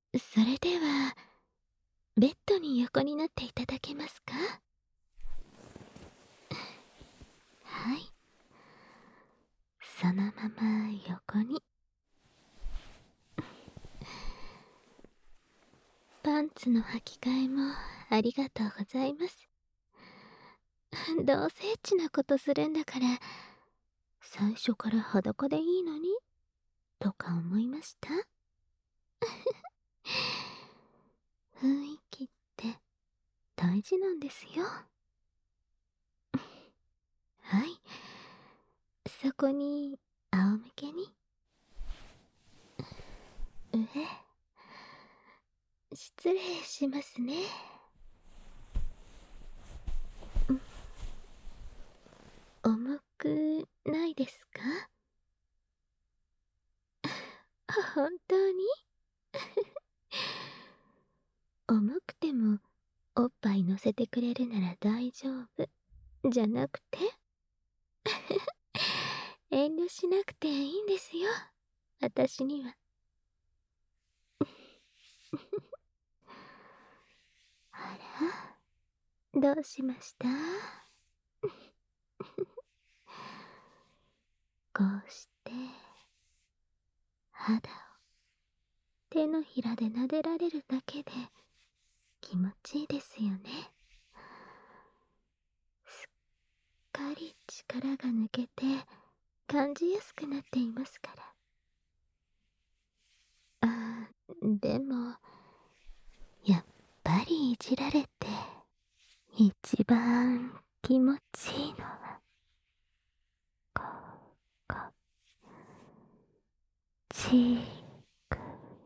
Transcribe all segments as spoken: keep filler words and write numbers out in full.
それでは、ベッドに横になっていただけますか？はい。そのまま横に。パンツの履き替えもありがとうございます。どうせエッチなことするんだから、最初から裸でいいのに、とか思いました？雰囲気って大事なんですよ。はい。そこに、仰向けに。上。失礼しますね。重くないですか？本当に？重くてもおっぱい乗せてくれるなら大丈夫じゃなくて？遠慮しなくていいんですよ、私には。あら、どうしました？こうして肌を手のひらで撫でられるだけで気持ちいいですよね。すっかり力が抜けて感じやすくなっていますから。あー、でもやっぱりいじられて一番気持ちいいのはここ、ちく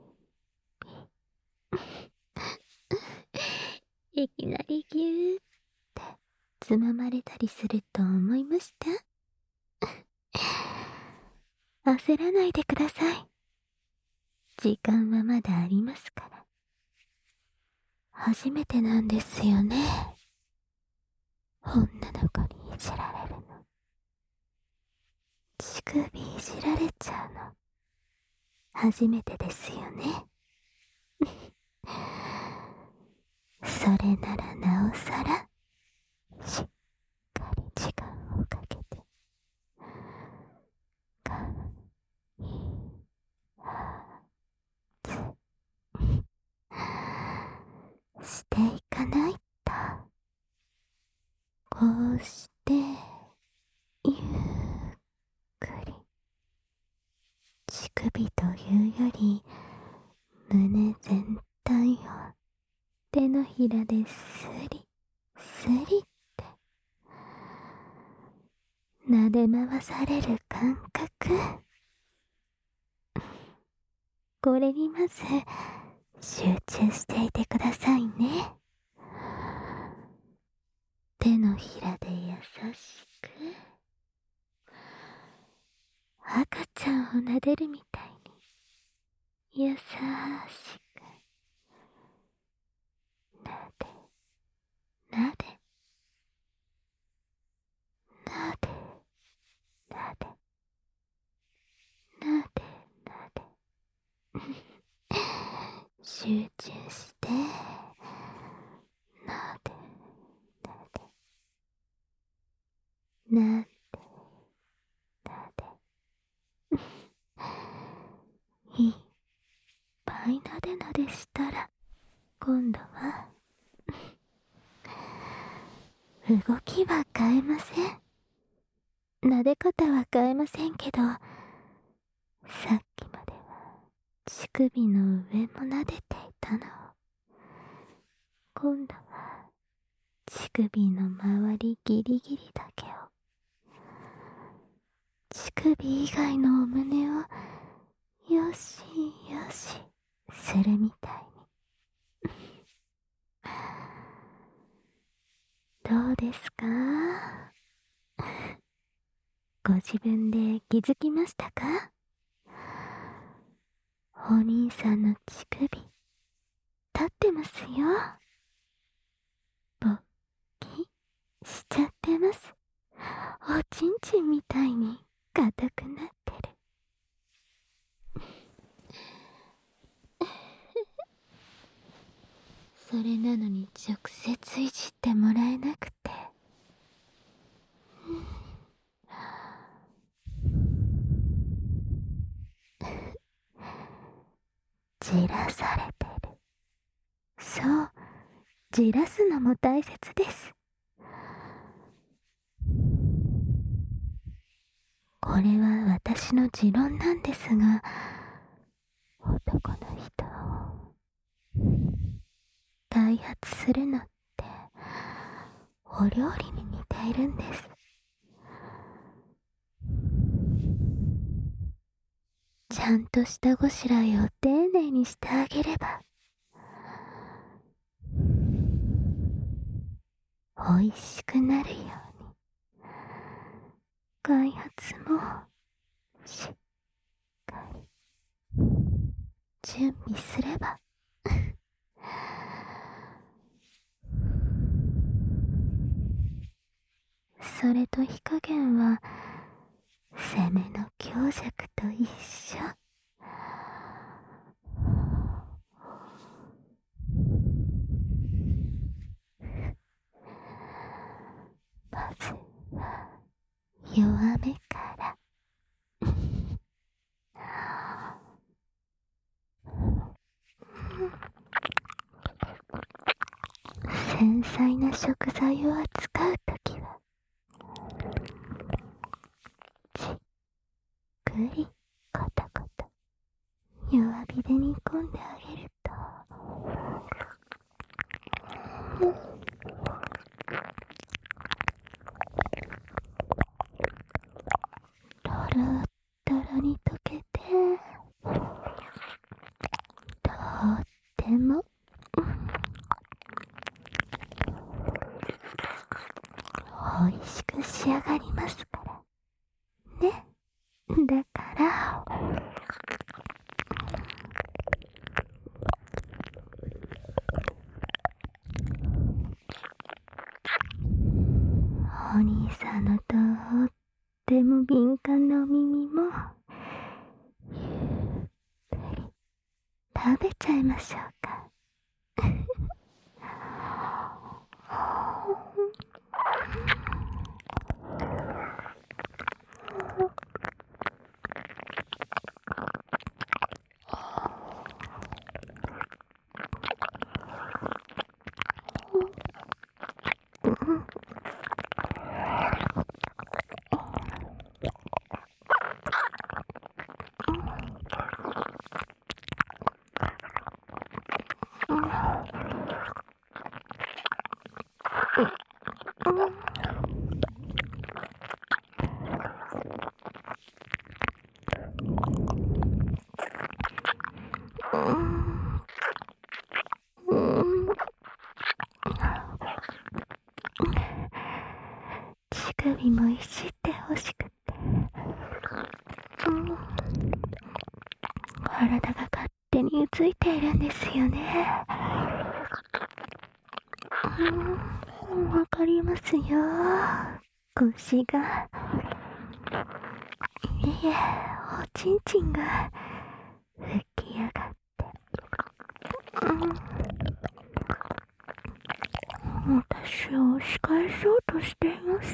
び。いきなりぎゅーってつままれたりすると思いました？焦らないでください。時間はまだありますから。初めてなんですよね、女の子にいじられるの。乳首いじられちゃうの初めてですよね。それならなおさらしっかり時間をかけてかいはつしていかないと。こうしてゆっくり、乳首というより胸全体を手のひらですりすりって撫で回される感覚、これにまず集中していてくださいね。手のひらで優しく、赤ちゃんを撫でるみたいに優しく撫で撫で撫で撫で撫で撫で集中して撫で撫で撫で撫でいっぱいなでなでしたら、今度は動きは変えません。撫で方は変えませんけど、さっきまでは乳首の上も撫でていたのを、今度は乳首の周りギリギリだけを、乳首以外のお胸をよしよしするみたいに。どうですか？ご自分で気づきましたか？お兄さんの乳首立ってますよ。勃起しちゃってます。おちんちんみたいに硬くなってる。 それなのに直接いじってもらえなくて、じらされてる。そう、じらすのも大切です。これは私の持論なんですが、男の人を開発するのってお料理に似ているんです。ちゃんと下ごしらえを丁寧にしてあげれば、美味しくなるように開発もしっかり準備すればそれと火加減は攻めの強弱と一緒。まずは弱めから繊細な食材を扱うときはじっくりコトコト弱火で煮込んであげるととろっとろに溶けて、とっても美味しく仕上がりますからね。だからお兄さんのとっても敏感なお耳もゆっくり食べちゃいましょうか。乳首もいじってほしくて、うん、体が勝手にうついているんですよね。うん、わかりますよ。腰が、いえいえ、おちんちんが吹き上がって、うん、私を押し返そうとしています。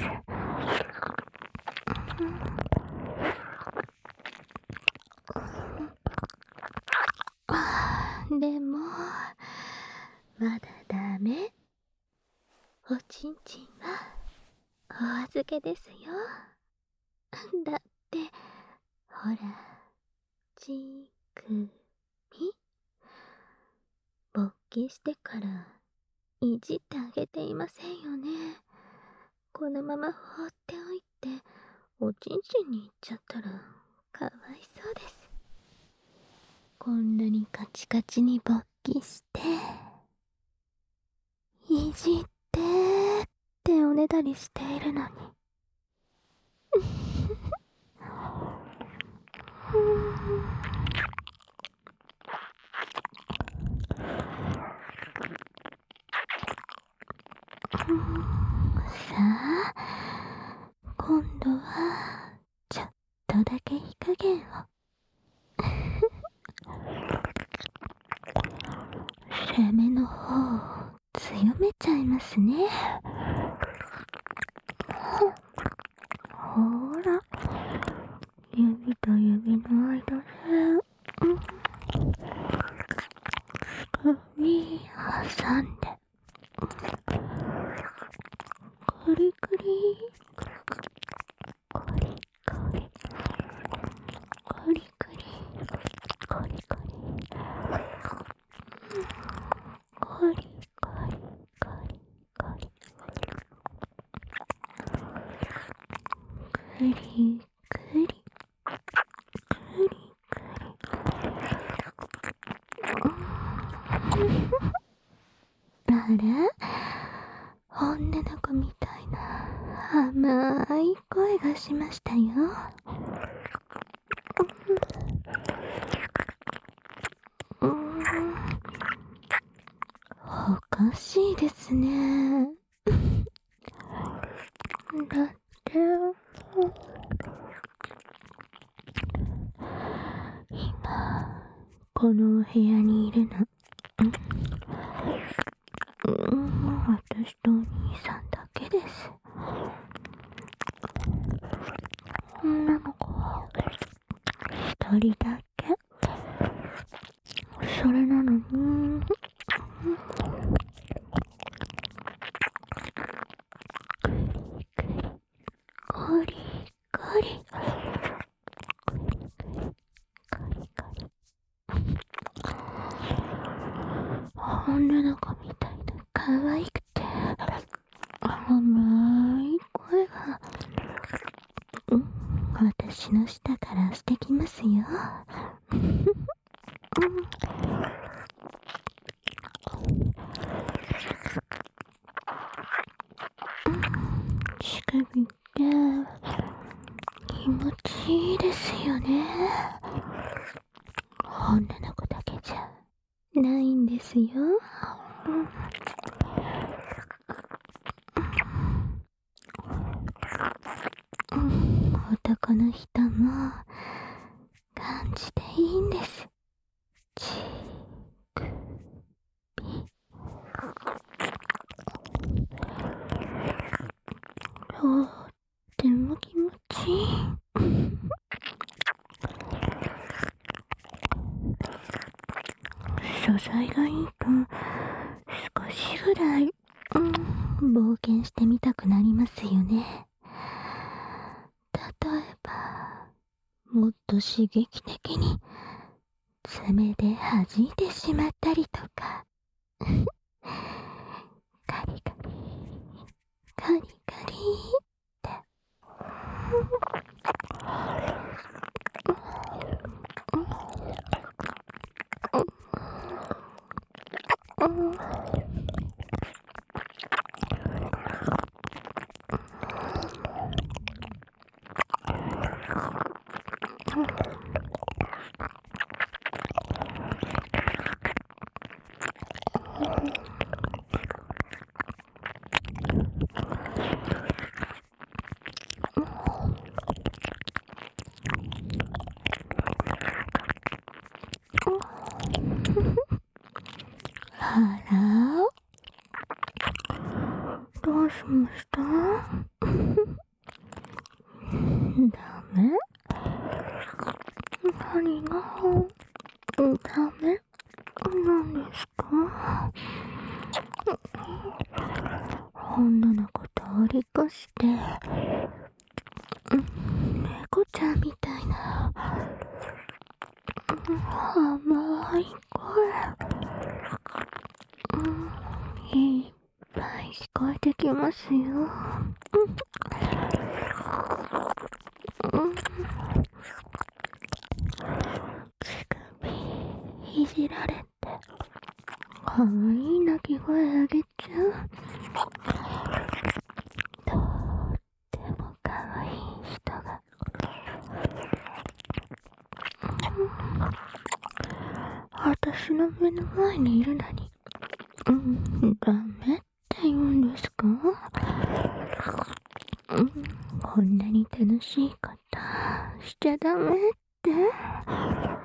でもまだダメ。おちんちんはお預けですよ。だってほら、乳首勃起してからいじってあげていませんよね。このまま放っておいておちんちんに行っちゃったらかわいそうです。こんなにカチカチに勃起していじってーっておねだりしているのにさあ、今度はちょっとだけ火加減を攻めの方を強めちゃいますね。ほら、指と指の間で、うん、首挟んで、くりくり、こりこり、こりこり、こりこり、こりこり、こりこり、くりくり、くりくり、あれ、女の子みたいな甘い声がしましたよ。うーん、おかしいですね。だって今このお部屋にいるの、うん、私とお兄さんだけです。女の子は一人だけ。それなのに、コリコリ、女の子みたいな可愛くて甘い声が、うん、私の下からしてきますよ。乳首って気持ちいいですよね。女の子だけじゃないんですよ。うん、男の人も感じていいんです。乳首とっても気持ちいい。素材がいいと少しぐらい、うん、冒険してみたくなりますよね。例えばもっと刺激的に爪で弾いてしまったりとかカリカリカリカリってあら、どうしました？ダメ？何がダメなんですか？女の子通り越して、猫ちゃんみたいな甘い声、うん、いっぱい聞こえてきますよ。うん、乳首いじられてかわいい鳴き声あげちゃう。とってもかわいい人が、私の目の前にいるのに、うん、ダメって言うんですか？うん、こんなに楽しいことしちゃダメって、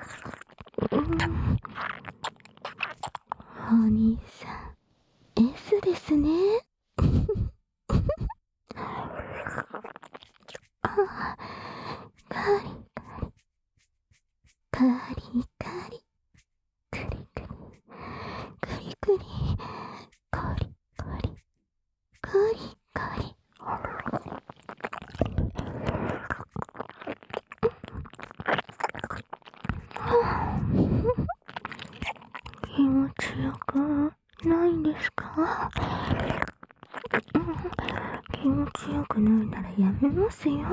うん、お兄さん S ですね。あ、カリカリカリカリクリカリクリカリカリカリカリ。気持ちよくないんですか？気持ちよくないならやめますよ。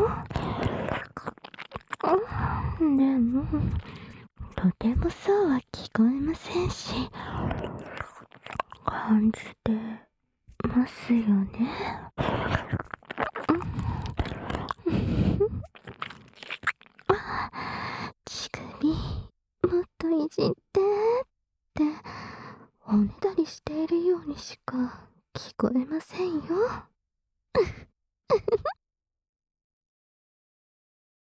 でもとてもそうは聞こえませんし、感じてますよね。乳首もっといじってっておねだりしているようにしか聞こえませんよ。